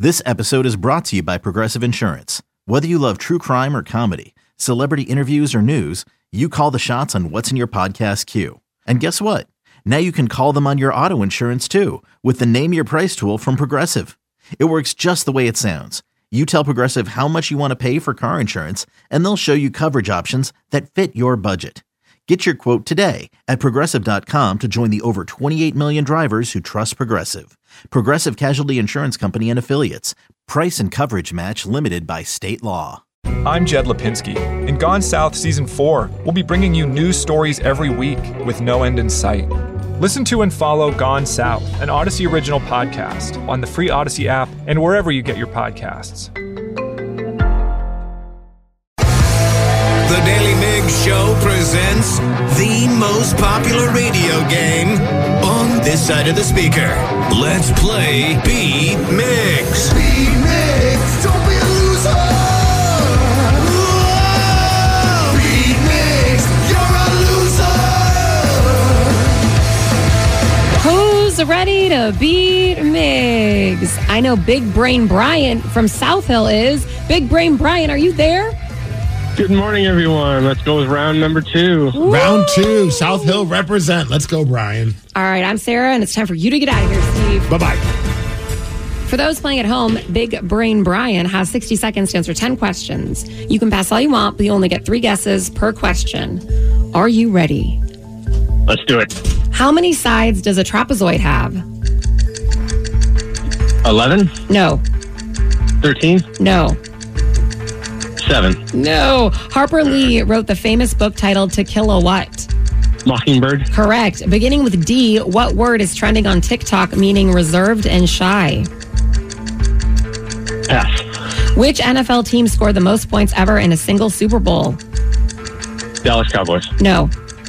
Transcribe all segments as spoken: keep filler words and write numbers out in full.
This episode is brought to you by Progressive Insurance. Whether you love true crime or comedy, celebrity interviews or news, you call the shots on what's in your podcast queue. And guess what? Now you can call them on your auto insurance too with the Name Your Price tool from Progressive. It works just the way it sounds. You tell Progressive how much you want to pay for car insurance, and they'll show you coverage options that fit your budget. Get your quote today at Progressive dot com to join the over twenty-eight million drivers who trust Progressive. Progressive Casualty Insurance Company and Affiliates. Price and coverage match limited by state law. I'm Jed Lipinski. In Gone South Season four, we'll be bringing you news stories every week with no end in sight. Listen to and follow Gone South, an Odyssey original podcast on the free Odyssey app and wherever you get your podcasts. The Daily Migs Show presents the most popular radio game on this side of the speaker. Let's play Beat Migs. Beat Migs, don't be a loser. Whoa. Beat Migs, you're a loser. Who's ready to beat Migs? I know Big Brain Brian from South Hill is. Big Brain Brian, are you there? Good morning, everyone. Let's go with round number two. Woo! Round two, South Hill represent. Let's go, Brian. All right, I'm Sarah, and it's time for you to get out of here, Steve. Bye-bye. For those playing at home, Big Brain Brian has sixty seconds to answer ten questions. You can pass all you want, but you only get three guesses per question. Are you ready? Let's do it. How many sides does a trapezoid have? eleven? No. thirteen? No. seven. No. Harper Lee wrote the famous book titled To Kill a What? Mockingbird? Correct. Beginning with D, what word is trending on TikTok meaning reserved and shy? Pass. Which N F L team scored the most points ever in a single Super Bowl? Dallas Cowboys? No.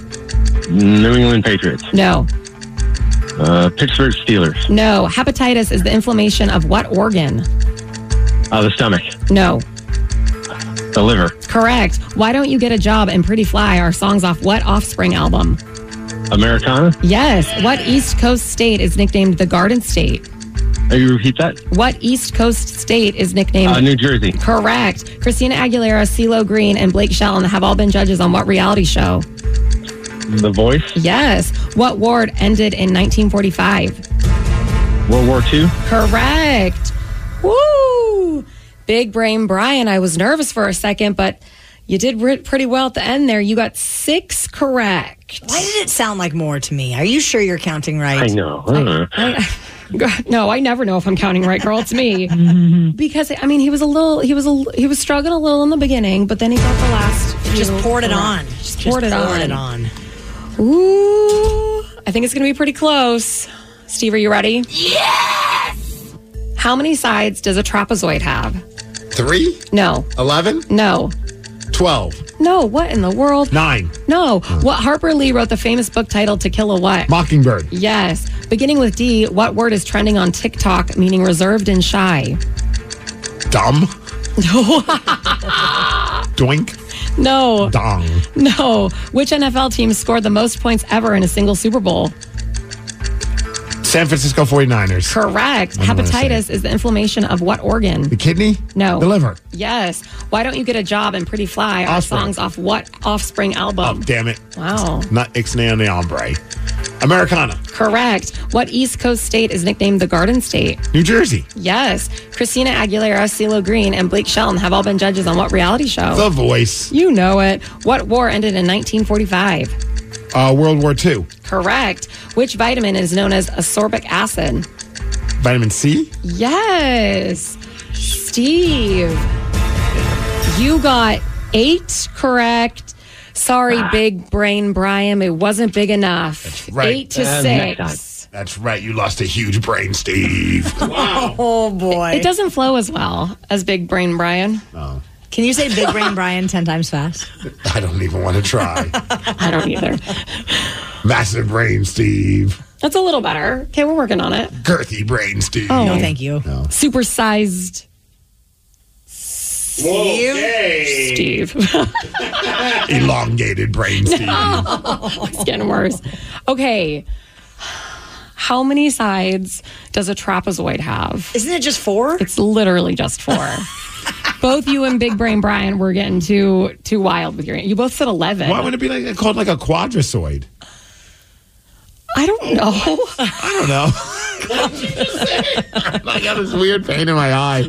New England Patriots? No. Uh, Pittsburgh Steelers? No. Hepatitis is the inflammation of what organ? Uh, the stomach? No. The liver? Correct. Why Don't You Get a Job and Pretty Fly are songs off what Offspring album? Americana? Yes. What East Coast state is nicknamed the Garden State? Can you repeat that? What East Coast state is nicknamed... Uh, New Jersey? Correct. Christina Aguilera, CeeLo Green, and Blake Shelton have all been judges on what reality show? The Voice? Yes. What war ended in nineteen forty-five? World War Two? Correct. Woo! Big Brain Brian, I was nervous for a second, but you did re- pretty well at the end there. You got six correct. Why did it sound like more to me? Are you sure you're counting right? I know. Uh, I, I, no, I never know if I'm counting right, girl. It's me. Because I mean, he was a little, he was a, he was struggling a little in the beginning, but then he got the last. Just few poured it correct. on. Just, Just poured, it, poured on. it on. Ooh, I think it's going to be pretty close. Steve, are you ready? Yes! How many sides does a trapezoid have? Three? No. Eleven? No. Twelve? No. What in the world? Nine? No. What Harper Lee wrote the famous book titled To Kill a What? Mockingbird? Yes. Beginning with D, what word is trending on TikTok meaning reserved and shy? Dumb? No. Doink? No. Dong? No. Which N F L team scored the most points ever in a single Super Bowl? San Francisco forty-niners? Correct. I'm gonna Hepatitis say. is the inflammation of what organ? The kidney? No. The liver? Yes. Why Don't You Get a Job and Pretty Fly are Offspring. songs off what Offspring album? Oh, damn it. Wow. Not Ixnay on the Ombre. Americana? Correct. What East Coast state is nicknamed the Garden State? New Jersey? Yes. Christina Aguilera, CeeLo Green, and Blake Shelton have all been judges on what reality show? The Voice? You know it. What war ended in nineteen forty-five? Uh, World War Two? Correct. Which vitamin is known as ascorbic acid? Vitamin C? Yes. Steve, you got eight correct. Sorry, Big Brain Brian. It wasn't big enough. That's right. Eight to Uh, six. That's right. You lost a huge brain, Steve. Wow. Oh, boy. It doesn't flow as well as Big Brain Brian. Oh. Can you say Big Brain Brian ten times fast? I don't even want to try. I don't either. Massive brain, Steve. That's a little better. Okay, we're working on it. Girthy brain, Steve. Oh. No, thank you. No. Supersized Okay. Steve. Elongated brain, Steve. It's getting worse. Okay. how many sides does a trapezoid have? Isn't it just four? It's literally just four. Both you and Big Brain Brian were getting too too wild with your. You both said eleven. Why would it be like called like a quadrasoid? I don't know. I don't know. I got this weird pain in my eye,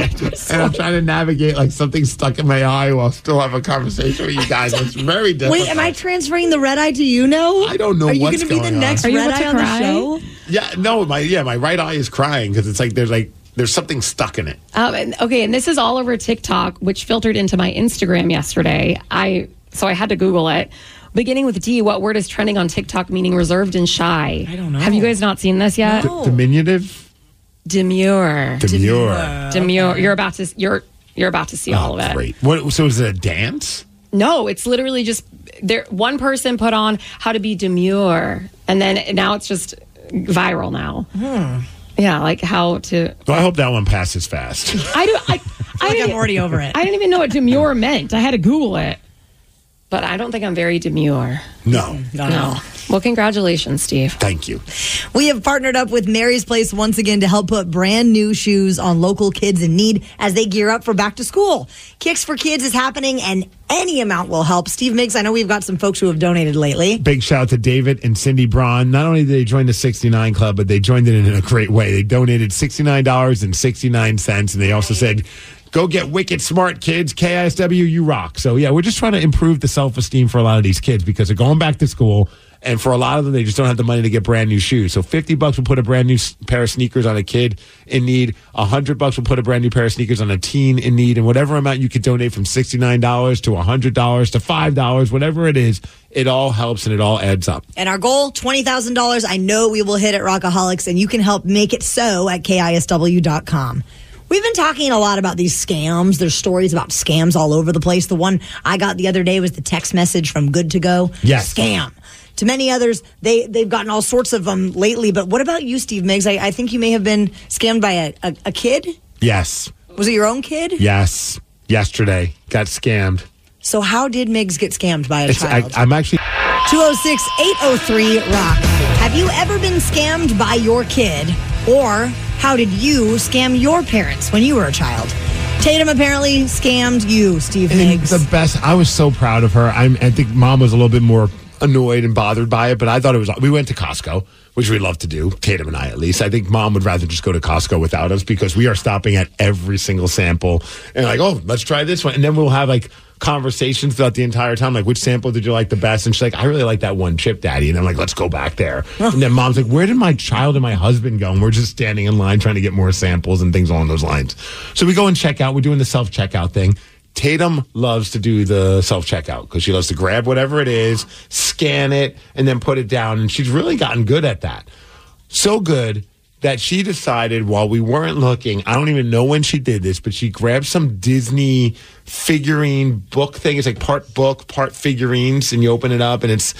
and I'm trying to navigate like something stuck in my eye while still have a conversation with you guys. It's very difficult. Wait, am I transferring the red eye to you now? I don't know Are you what's gonna be going the next on. Are you red about eye to on cry? the show? Yeah, no, my yeah, my right eye is crying because it's like there's like there's something stuck in it. Um, and, okay, and this is all over TikTok, which filtered into my Instagram yesterday. I so I had to Google it. Beginning with D, what word is trending on TikTok meaning reserved and shy? I don't know. Have you guys not seen this yet? No. D- diminutive, Demure. demure. Demure. You're about to you're you're about to see all of it. Oh, great. What? So is it a dance? No, it's literally just there. One person put on how to be demure, and then now it's just viral now. Hmm. Yeah, like how to. Well, I hope that one passes fast. I do. I, I, I think didn't- I'm already over it. I didn't even know what demure meant. I had to Google it, but I don't think I'm very demure. No. No, No. Well, congratulations, Steve. Thank you. We have partnered up with Mary's Place once again to help put brand new shoes on local kids in need as they gear up for back to school. Kicks for Kids is happening and any amount will help. Steve Miggs, I know we've got some folks who have donated lately. Big shout out to David and Cindy Braun. Not only did they join the sixty-nine Club, but they joined it in a great way. They donated sixty-nine dollars and sixty-nine cents, and they also said, go get wicked smart, kids. K I S W, you rock. So, yeah, we're just trying to improve the self-esteem for a lot of these kids because they're going back to school. And for a lot of them, they just don't have the money to get brand new shoes. So fifty bucks will put a brand new s- pair of sneakers on a kid in need. one hundred bucks will put a brand new pair of sneakers on a teen in need. And whatever amount you could donate from sixty-nine dollars to one hundred dollars to five dollars, whatever it is, it all helps and it all adds up. And our goal, twenty thousand dollars. I know we will hit at Rockaholics, and you can help make it so at K I S W dot com. We've been talking a lot about these scams. There's stories about scams all over the place. The one I got the other day was the text message from Good to Go. Yes. Scam. To many others, they, they've gotten all sorts of them lately. But what about you, Steve Miggs? I, I think you may have been scammed by a, a, a kid. Yes. Was it your own kid? Yes. Yesterday. Got scammed. So how did Miggs get scammed by a It's, I, child? I'm actually... two oh six, eight oh three, ROCK. Have you ever been scammed by your kid? Or how did you scam your parents when you were a child? Tatum apparently scammed you, Steve And Miggs. the best. I was so proud of her. I'm, I think mom was a little bit more annoyed and bothered by it, but I thought it was. We went to Costco, which we love to do, Tatum and I at least. I think mom would rather just go to Costco without us because we are stopping at every single sample and like, oh, let's try this one, and then we'll have like conversations throughout the entire time, like which sample did you like the best? And she's like, I really like that one chip, Daddy. And I'm like, let's go back there. And then mom's like, where did my child and my husband go? And we're just standing in line trying to get more samples and things along those lines. So we go and check out. We're doing the self checkout thing. Tatum loves to do the self-checkout because she loves to grab whatever it is, scan it, and then put it down. And she's really gotten good at that. So good that she decided while we weren't looking, I don't even know when she did this, but she grabbed some Disney figurine book thing. It's like part book, part figurines, and you open it up, and it's,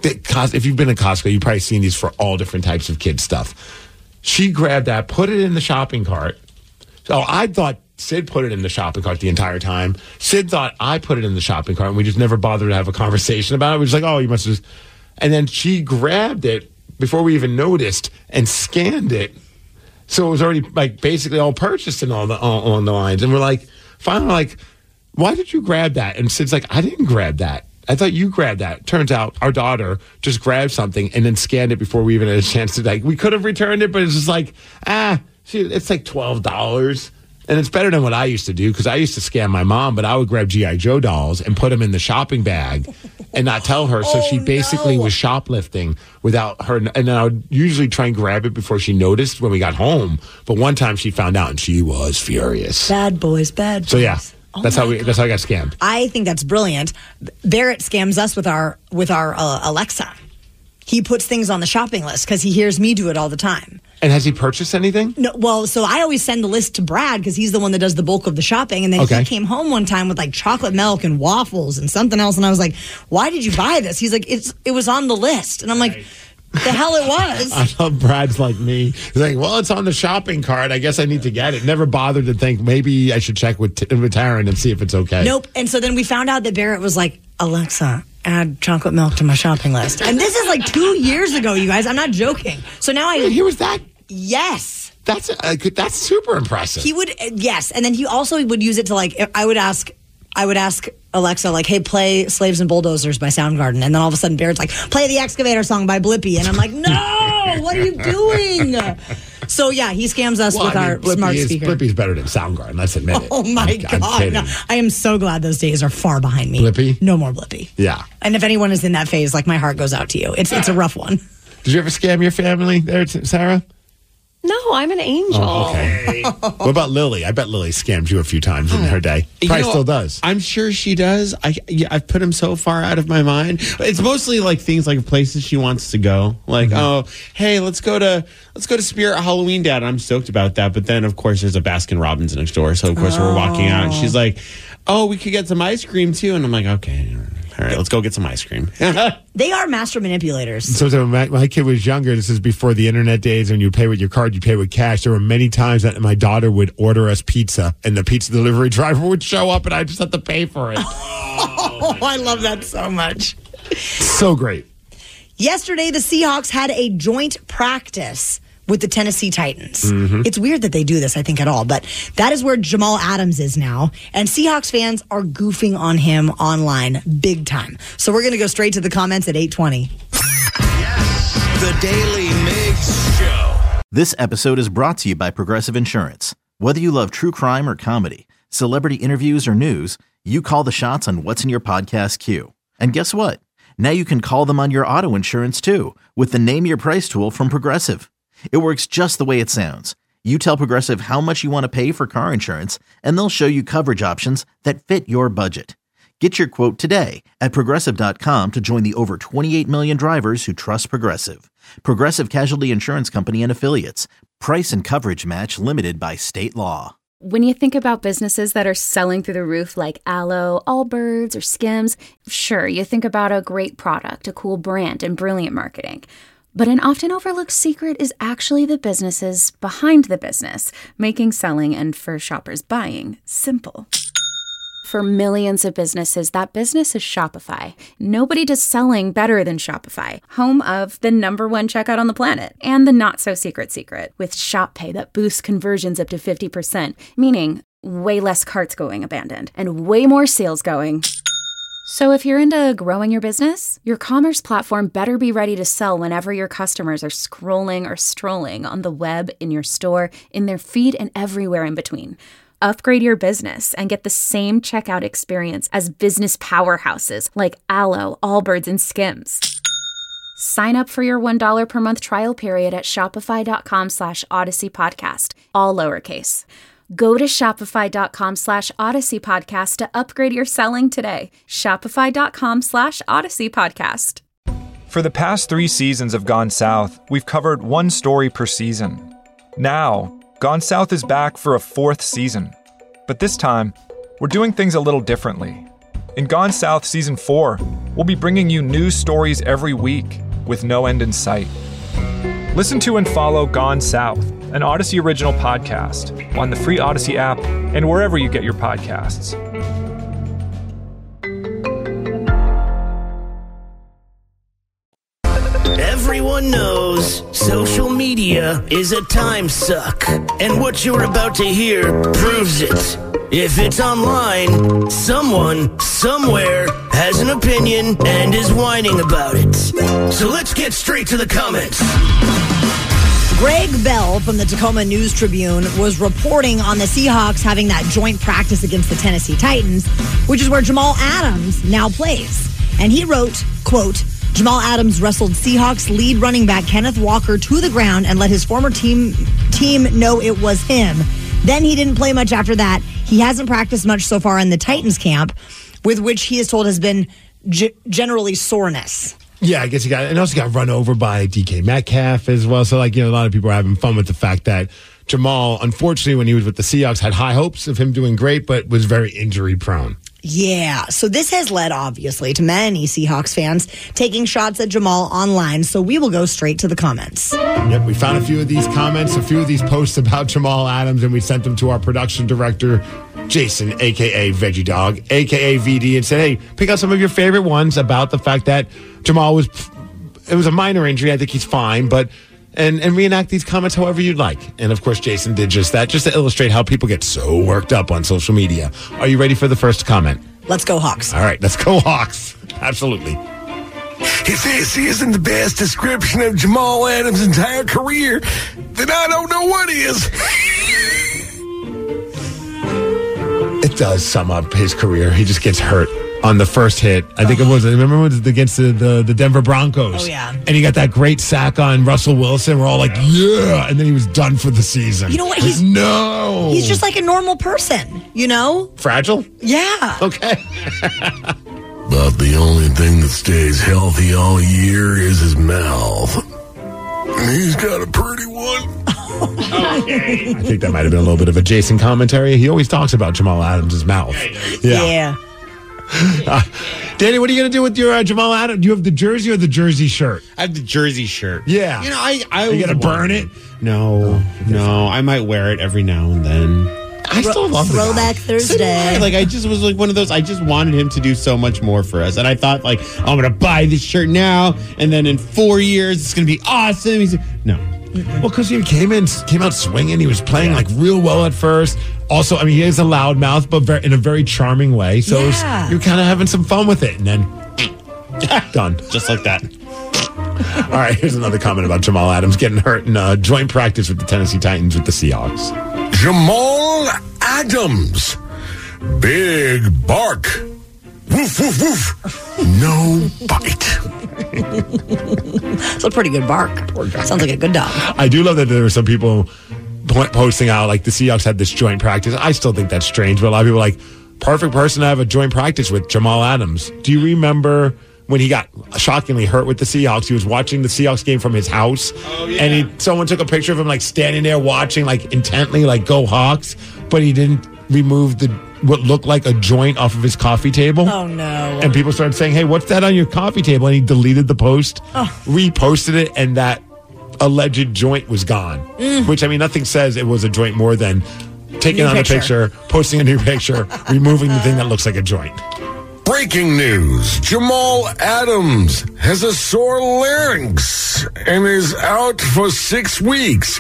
if you've been to Costco, you've probably seen these for all different types of kids stuff. She grabbed that, put it in the shopping cart. So I thought Sid put it in the shopping cart the entire time. Sid thought I put it in the shopping cart, and we just never bothered to have a conversation about it. We were just like, oh, you must have just... And then she grabbed it before we even noticed and scanned it. So it was already, like, basically all purchased and all the, all, on the lines. And we're like, finally, like, why did you grab that? And Sid's like, I didn't grab that. I thought you grabbed that. Turns out our daughter just grabbed something and then scanned it before we even had a chance to, like, we could have returned it, but it's just like, ah, see, it's like twelve dollars. And it's better than what I used to do because I used to scam my mom, but I would grab G I. Joe dolls and put them in the shopping bag and not tell her. So Oh, she basically no. was shoplifting without her. And then I would usually try and grab it before she noticed when we got home. But one time she found out and she was furious. Bad boys, bad boys. So yeah, Oh that's my how we. God. That's how I got scammed. I think that's brilliant. Barrett scams us with our with our uh, Alexa. He puts things on the shopping list because he hears me do it all the time. And has he purchased anything? No, well, so I always send the list to Brad because he's the one that does the bulk of the shopping. And then Okay. he came home one time with like chocolate milk and waffles and something else. And I was like, why did you buy this? He's like, it's it was on the list. And I'm like, the hell it was. I love Brad's like me. He's like, well, it's on the shopping cart. I guess I need to get it. Never bothered to think maybe I should check with, with Taryn and see if it's okay. Nope. And so then we found out that Barrett was like, Alexa, add chocolate milk to my shopping list. And this is like two years ago, you guys. I'm not joking. So now I... He was that... Yes. That's uh, that's super impressive. He would, yes. And then he also would use it to like, I would ask... I would ask Alexa, like, hey, play Slaves and Bulldozers by Soundgarden. And then all of a sudden, Barrett's like, play the Excavator song by Blippi. And I'm like, no, what are you doing? So, yeah, he scams us well, with I mean, our Blippi smart is, speaker. Blippi's better than Soundgarden, let's admit it. Oh, my I'm, God. I'm No, I am so glad those days are far behind me. Blippi? No more Blippi. Yeah. And if anyone is in that phase, like, my heart goes out to you. It's, it's a rough one. Did you ever scam your family there, Sarah? No, I'm an angel. Oh, okay. What about Lily? I bet Lily scammed you a few times in her day. Probably You know, still does. I'm sure she does. I yeah, I've put him so far out of my mind. It's mostly like things like places she wants to go. Like, Mm-hmm. oh, hey, let's go to let's go to Spirit Halloween, Dad. I'm stoked about that. But then, of course, there's a Baskin Robbins next door. So of course, we're walking out, and she's like, "Oh, we could get some ice cream too." And I'm like, "Okay, all right, let's go get some ice cream." They are master manipulators. So, so my, my kid was younger. This is before the internet days, and you pay with your card, you pay with cash. There were many times that my daughter would order us pizza, and the pizza delivery driver would show up, and I just had to pay for it. Oh, I love that so much. So great. Yesterday, the Seahawks had a joint practice with the Tennessee Titans. Mm-hmm. It's weird that they do this, I think, at all, but that is where Jamal Adams is now. And Seahawks fans are goofing on him online big time. So we're going to go straight to the comments at eight twenty. The Daily Migs Show. This episode is brought to you by Progressive Insurance. Whether you love true crime or comedy, celebrity interviews or news, you call the shots on what's in your podcast queue. And guess what? Now you can call them on your auto insurance too with the Name Your Price tool from Progressive. It works just the way it sounds. You tell Progressive how much you want to pay for car insurance, and they'll show you coverage options that fit your budget. Get your quote today at Progressive dot com to join the over twenty-eight million drivers who trust Progressive. Progressive Casualty Insurance Company and Affiliates. Price and coverage match limited by state law. When you think about businesses that are selling through the roof like Aloe, Allbirds, or Skims, sure, you think about a great product, a cool brand, and brilliant marketing. But an often overlooked secret is actually the businesses behind the business, making selling and for shoppers buying simple. For millions of businesses, that business is Shopify. Nobody does selling better than Shopify, home of the number one checkout on the planet and the not-so-secret secret with Shop Pay that boosts conversions up to fifty percent, meaning way less carts going abandoned and way more sales going. So if you're into growing your business, your commerce platform better be ready to sell whenever your customers are scrolling or strolling on the web, in your store, in their feed, and everywhere in between. Upgrade your business and get the same checkout experience as business powerhouses like Aloe, Allbirds, and Skims. Sign up for your one dollar per month trial period at shopify.com slash Odyssey Podcast, all lowercase. Go to shopify.com slash Odyssey Podcast to upgrade your selling today. Shopify.com slash Odyssey Podcast. For the past three seasons of Gone South, we've covered one story per season. Now, Gone South is back for a fourth season. But this time, we're doing things a little differently. In Gone South Season four, we'll be bringing you new stories every week with no end in sight. Listen to and follow Gone South, an Odyssey original podcast, on the free Odyssey app and wherever you get your podcasts. Everyone knows social media is a time suck, and what you're about to hear proves it. If it's online, someone, somewhere, has an opinion and is whining about it. So let's get straight to the comments. Greg Bell from the Tacoma News Tribune was reporting on the Seahawks having that joint practice against the Tennessee Titans, which is where Jamal Adams now plays. And he wrote, quote, Jamal Adams wrestled Seahawks lead running back Kenneth Walker to the ground and let his former team team know it was him. Then he didn't play much after that. He hasn't practiced much so far in the Titans camp, with which he is told has been g- generally soreness. Yeah, I guess he got, and also got run over by D K Metcalf as well. So, like, you know, a lot of people are having fun with the fact that Jamal, unfortunately, when he was with the Seahawks, had high hopes of him doing great, but was very injury prone. Yeah, so this has led, obviously, to many Seahawks fans taking shots at Jamal online. So we will go straight to the comments. Yep, we found a few of these comments, a few of these posts about Jamal Adams, and we sent them to our production director, Jason, a k a. Veggie Dog, a k a. V D, and said, hey, pick out some of your favorite ones about the fact that Jamal was, it was a minor injury. I think he's fine, but, and, and reenact these comments however you'd like. And, of course, Jason did just that, just to illustrate how people get so worked up on social media. Are you ready for the first comment? Let's go Hawks. All right, let's go Hawks. Absolutely. If this isn't the best description of Jamal Adams' entire career, then I don't know what is. It does sum up his career. He just gets hurt on the first hit. I think it was, remember it was against the, the, the Denver Broncos. Oh, yeah. And he got that great sack on Russell Wilson. We're all like, yeah. And then he was done for the season. You know what? Like, He's no. He's just like a normal person, you know? Fragile? Yeah. Okay. But the only thing that stays healthy all year is his mouth. And he's got a pretty one. Okay. I think that might have been a little bit of a Jason commentary. He always talks about Jamal Adams' mouth. Yeah. yeah. Uh, Danny, what are you going to do with your uh, Jamal Adams? Do you have the jersey or the jersey shirt? I have the jersey shirt. Yeah. You know, I... I are you going to burn it? No. Oh, no. I might wear it every now and then. I still love the Throwback guy. Thursday. So like I just was like one of those. I just wanted him to do so much more for us, and I thought like I'm gonna buy this shirt now, and then in four years it's gonna be awesome. He's no, well, because he came in, came out swinging. He was playing yeah. like real well at first. Also, I mean, he is a loud mouth, but very, in a very charming way. So yeah. was, you're kind of having some fun with it, and then done, just like that. All right, here's another comment about Jamal Adams getting hurt in uh, joint practice with the Tennessee Titans with the Seahawks. Jamal Adams. Big bark. Woof, woof, woof. No bite. It's a pretty good bark. Sounds like a good dog. I do love that there were some people posting out, like, the Seahawks had this joint practice. I still think that's strange, but a lot of people are like, perfect person to have a joint practice with, Jamal Adams. Do you remember when he got shockingly hurt with the Seahawks? He was watching the Seahawks game from his house, oh, yeah. and he someone took a picture of him like standing there watching like intently, like go Hawks, but he didn't remove the what looked like a joint off of his coffee table. Oh no! And people started saying, "Hey, what's that on your coffee table?" And he deleted the post, oh. reposted it, and that alleged joint was gone. Mm. Which, I mean, nothing says it was a joint more than taking new on picture. a picture, posting a new picture, removing the thing that looks like a joint. Breaking news. Jamal Adams has a sore larynx and is out for six weeks.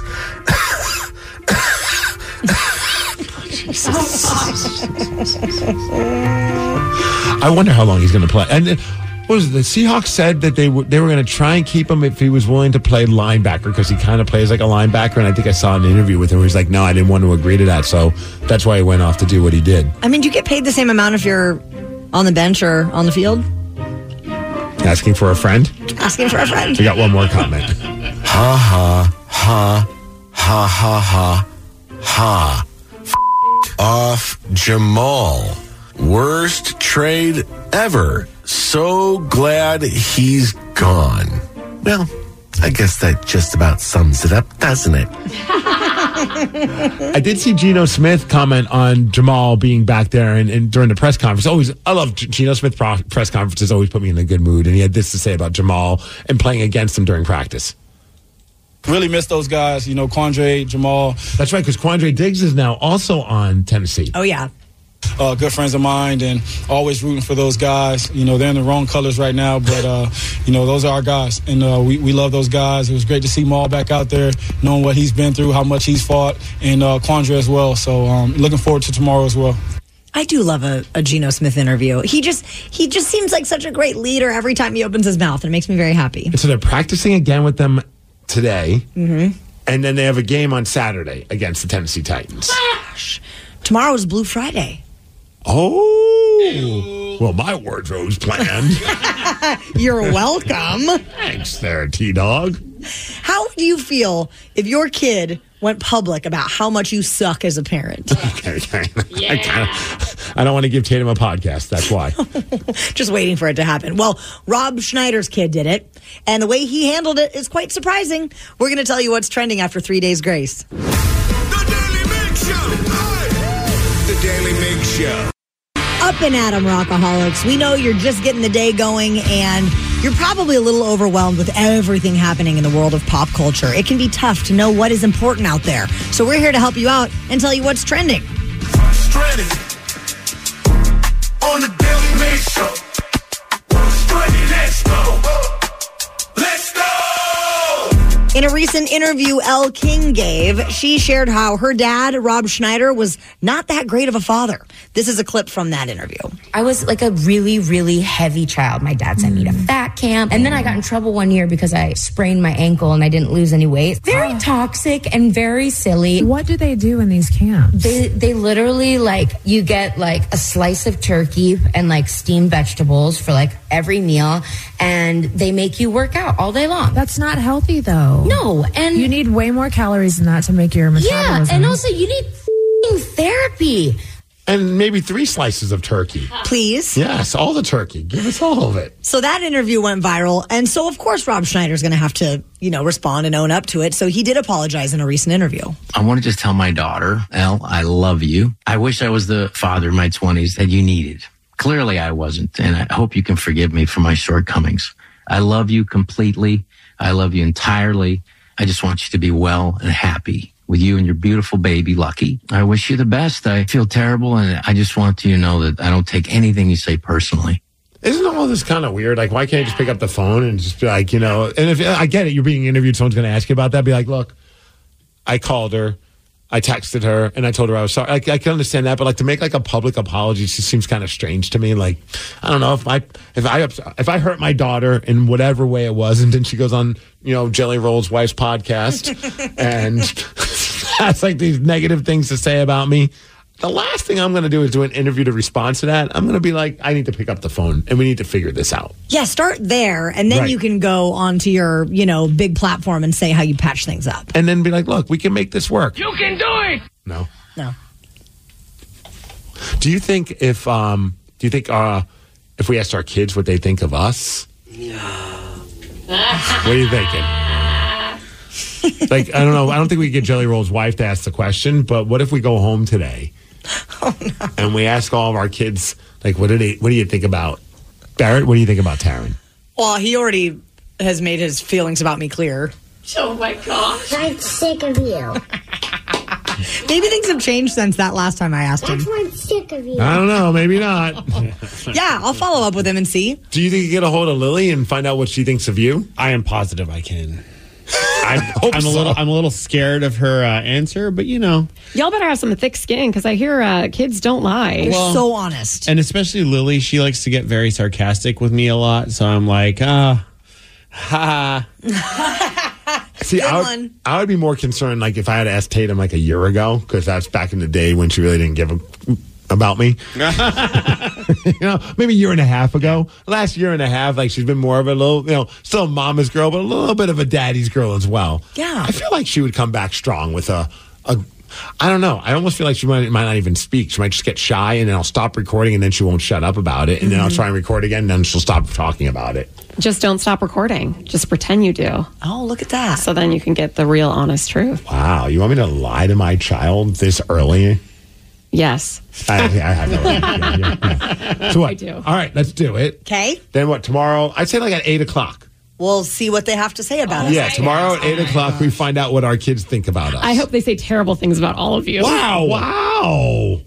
I wonder how long he's going to play. And uh, what was it? The Seahawks said that they, w- they were going to try and keep him if he was willing to play linebacker, because he kind of plays like a linebacker. And I think I saw an interview with him where he's like, no, I didn't want to agree to that. So that's why he went off to do what he did. I mean, do you get paid the same amount if you're on the bench or on the field? Asking for a friend? Asking for a friend. We got one more comment. Ha ha ha ha ha ha ha. F- off Jamal. Worst trade ever. So glad he's gone. Well, I guess that just about sums it up, doesn't it? I did see Geno Smith comment on Jamal being back there and, and during the press conference. Always, I love Geno Smith pro- press conferences. Always put me in a good mood. And he had this to say about Jamal and playing against him during practice. Really miss those guys, you know, Quandre, Jamal. That's right, because Quandre Diggs is now also on Tennessee. Oh yeah. Uh, good friends of mine, and always rooting for those guys. You know, they're in the wrong colors right now, but, uh, you know, those are our guys. And uh, we, we love those guys. It was great to see Maul back out there, knowing what he's been through, how much he's fought, and uh, Quandre as well. So um, looking forward to tomorrow as well. I do love a, a Geno Smith interview. He just he just seems like such a great leader every time he opens his mouth, and it makes me very happy. And so they're practicing again with them today, mm-hmm. and then they have a game on Saturday against the Tennessee Titans. Gosh. Tomorrow is Blue Friday. Oh, well, my wardrobe's planned. You're welcome. Thanks there, T-Dog. How would you feel if your kid went public about how much you suck as a parent? Okay, okay. Yeah. I, kinda, I don't want to give Tatum a podcast. That's why. Just waiting for it to happen. Well, Rob Schneider's kid did it, and the way he handled it is quite surprising. We're going to tell you what's trending after three days grace. The Daily Mig Show. Hi. The Daily Mig Show. Up and at 'em, Rockaholics. We know you're just getting the day going, and you're probably a little overwhelmed with everything happening in the world of pop culture. It can be tough to know what is important out there. So we're here to help you out and tell you what's trending. Drennan on the Daily Mig Show. Strutting, let's go. Let's go. In a recent interview Elle King gave, she shared how her dad, Rob Schneider, was not that great of a father. This is a clip from that interview. I was like a really, really heavy child. My dad sent me to fat camp. And then I got in trouble one year because I sprained my ankle and I didn't lose any weight. Very oh. toxic and very silly. What do they do in these camps? They they literally, like, you get like a slice of turkey and like steamed vegetables for like every meal. And they make you work out all day long. That's not healthy though. No. And you need way more calories than that to make your metabolism. Yeah. And also you need f***ing therapy. And maybe three slices of turkey. Please. Yes, all the turkey. Give us all of it. So that interview went viral. And so, of course, Rob Schneider's going to have to, you know, respond and own up to it. So he did apologize in a recent interview. I want to just tell my daughter, Elle, I love you. I wish I was the father in my twenties that you needed. Clearly I wasn't. And I hope you can forgive me for my shortcomings. I love you completely. I love you entirely. I just want you to be well and happy with you and your beautiful baby, Lucky. I wish you the best. I feel terrible, and I just want you to know that I don't take anything you say personally. Isn't all this kind of weird? Like, why can't you just pick up the phone and just be like, you know, and if I get it, you're being interviewed, someone's going to ask you about that. Be like, look, I called her, I texted her, and I told her I was sorry. Like, I can understand that, but like to make like a public apology just seems kind of strange to me. Like, I don't know if I if I if I hurt my daughter in whatever way it was, and then she goes on, you know, Jelly Roll's wife's podcast, and that's like these negative things to say about me. The last thing I'm going to do is do an interview to respond to that. I'm going to be like, I need to pick up the phone and we need to figure this out. Yeah, start there, and then Right. you can go onto your, you know, big platform and say how you patch things up. And then be like, look, we can make this work. You can do it. No. No. Do you think if um do you think uh if we asked our kids what they think of us? What are you thinking? Like, I don't know. I don't think we could get Jelly Roll's wife to ask the question, but what if we go home today oh, no. and we ask all of our kids, like, what do they, what do you think about Barrett? What do you think about Taryn? Well, he already has made his feelings about me clear. Oh my gosh. I'm sick of you. Maybe things have changed since that last time I asked him. That's why I'm sick of you. I don't know. Maybe not. Yeah, I'll follow up with him and see. Do you think you get a hold of Lily and find out what she thinks of you? I am positive I can. I, hope I'm a so. little. I'm a little scared of her uh, answer, but you know, Y'all better have some thick skin because I hear uh, kids don't lie. You're Well- so honest. and especially Lily, she likes to get very sarcastic with me a lot. So I'm like, ah, ha. See, Good I would, one. I would be more concerned, like, if I had asked Tatum, like, a year ago, because that's back in the day when she really didn't give a about me. You know, maybe a year and a half ago. Last year and a half, like, she's been more of a little, you know, still a mama's girl, but a little bit of a daddy's girl as well. Yeah. I feel like she would come back strong with a, a I don't know. I almost feel like she might, might not even speak. She might just get shy, and then I'll stop recording, and then she won't shut up about it. And then I'll try and record again, and then she'll stop talking about it. Just don't stop recording. Just pretend you do. Oh, look at that. So then you can get the real honest truth. Wow. You want me to lie to my child this early? Yes. I, I have no idea. Yeah, yeah. So what? I do. All right, let's do it. Okay. Then what? Tomorrow, I'd say like at eight o'clock. We'll see what they have to say about us. Yeah, tomorrow at eight o'clock, we find out what our kids think about us. I hope they say terrible things about all of you. Wow! Wow!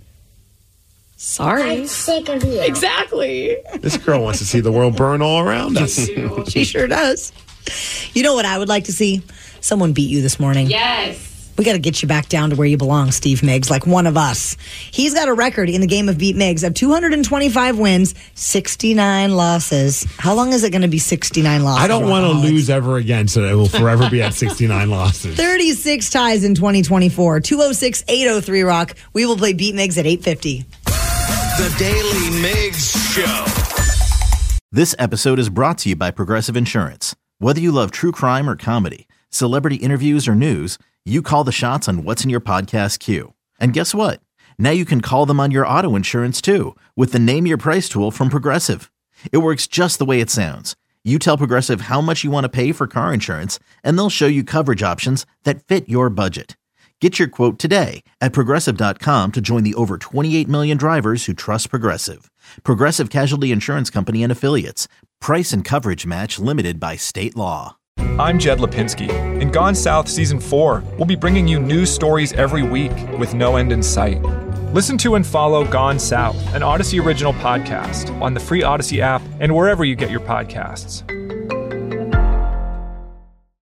Sorry. I'm sick of you. Exactly. This girl wants to see the world burn all around us. She sure does. You know what I would like to see? Someone beat you this morning. Yes. We got to get you back down to where you belong, Steve Miggs, like one of us. He's got a record in the game of Beat Miggs of two hundred twenty-five wins, sixty-nine losses. How long is it going to be sixty-nine losses? I don't want to lose ever again, so it will forever be at sixty-nine losses. thirty-six ties in twenty twenty-four. two oh six, eight oh three Rock. We will play Beat Miggs at eight fifty. The Daily Migs Show. This episode is brought to you by Progressive Insurance. Whether you love true crime or comedy, celebrity interviews or news, you call the shots on what's in your podcast queue. And guess what? Now you can call them on your auto insurance too with the Name Your Price tool from Progressive. It works just the way it sounds. You tell Progressive how much you want to pay for car insurance, and they'll show you coverage options that fit your budget. Get your quote today at Progressive dot com to join the over twenty-eight million drivers who trust Progressive. Progressive Casualty Insurance Company and Affiliates. Price and coverage match limited by state law. I'm Jed Lipinski. In Gone South Season four, we'll be bringing you new stories every week with no end in sight. Listen to and follow Gone South, an Odyssey original podcast, on the free Odyssey app and wherever you get your podcasts.